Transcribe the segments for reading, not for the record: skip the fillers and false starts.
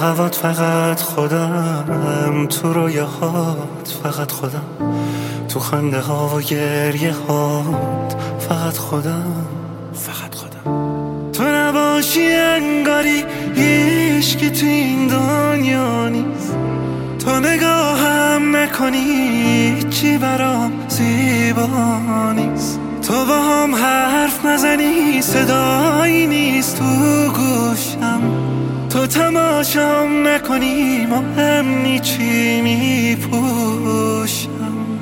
هوات فقط خودم، تو رویاهات فقط خودم، تو خنده ها و گریه هات فقط خودم، فقط خودم. تو نباشی انگاری هیچکی تو این دنیا نیست، تو نگاهم نکنی چی برام زیبا نیست، تو با هم حرف نزنی صدایی نیست تو گوشم، تو تماشام نکنی مهم نی چی میپوشم.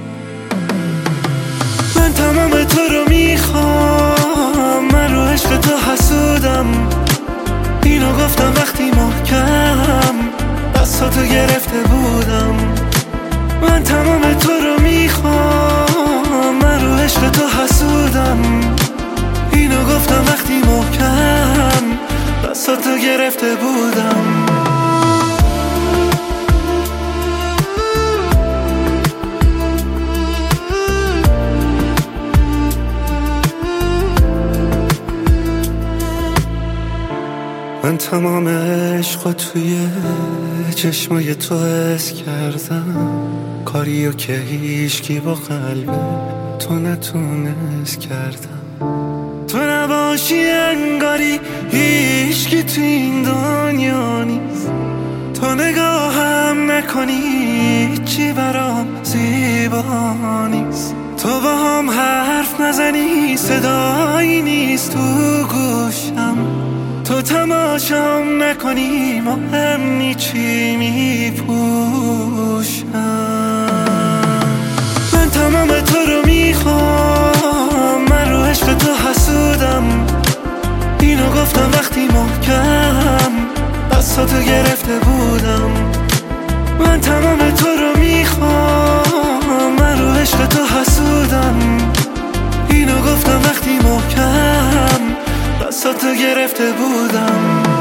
من تمام تو رو میخوام، من رو عشق تو حسودم، اینو گفتم وقتی محکم دستاتو گرفته بودم. من تمام تو رو میخوام، من رو عشق تو حسودم، اینو گفتم وقتی محکم دستاتو گرفته بودم. من تمام عشقو توی چشمای تو حس کردم، کاریو که هیچکی با قلب تو نتونست کردم. تو نباشی انگاری هیچکی تو این دنیا نیست، تو نگاهم نکنی چی برام زیبا نیست، تو با هم حرف نزنی صدایی نیست تو گوشم، تو تماشام نکنی مهم نی چی میپوشم. من تمام تو رو میخوام، من رو عشق تو حسودم، اینو گفتم وقتی محکم دستاتو گرفته بودم. من تمام تو رو میخوام، من رو عشق تو حسودم، اینو گفتم وقتی محکم دستاتو گرفته بودم.